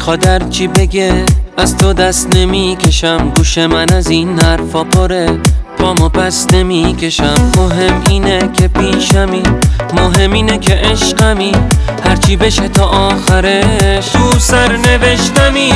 میخواد هرچی بگه از تو دست نمیکشم، گوش من از این حرفا پره، پامو پس نمیکشم. مهم اینه که پیشمی، مهم اینه که عشقمی، هرچی بشه تا آخرش تو سر نوشتمی.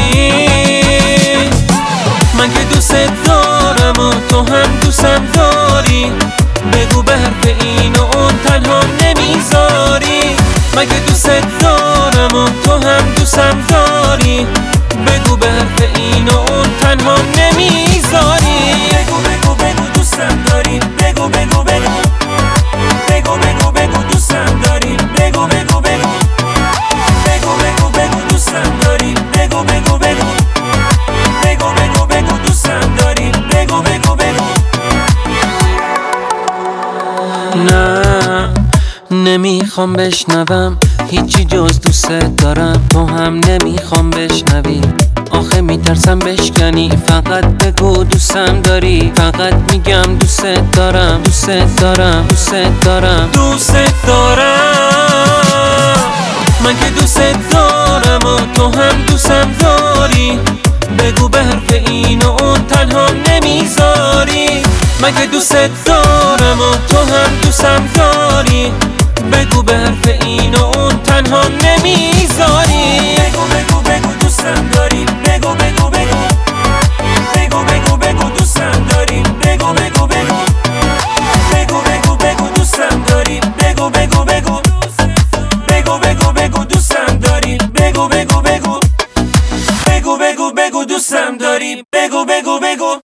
من که دوست دارم و تو هم دوستم داری، بگو به حرف این و اون تنها نمیذاری. من که دوست دارم و تو هم دوستم داری، بگو به حرف این و اون تنها نمیذاری. بگو بگو بگو دوستم داری، بگو بگو بگو بگو بگو بگو دوستم داری، بگو بگو بگو بگو بگو بگو دوستم داری، بگو بگو بگو بگو بگو بگو دوستم داری، بگو بگو بگو. نه نمیخوام بشنوم هیچی جز دوست دارم، تو هم نمیخوام بشنوی، آخه میترسم بشکنی. فقط بگو دوستم داری، فقط میگم دوست دارم، دوست دارم، دوست دارم، دوست دارم. من که دوست دارم و تو هم دوستم داری، بگو به حرف این و اون تنها نمیذاری. من که دوست دارم و تو هم دوستم داری، بگو به حرف این و اون تنها نمیذاری. بگو بگو بگو دوستم داری، بگو بگو بگو بگو بگو بگو دوستم داری، بگو بگو بگو بگو بگو بگو دوستم داری، بگو بگو بگو بگو بگو بگو دوستم داری، بگو بگو بگو بگو بگو بگو دوستم داری، بگو بگو بگو.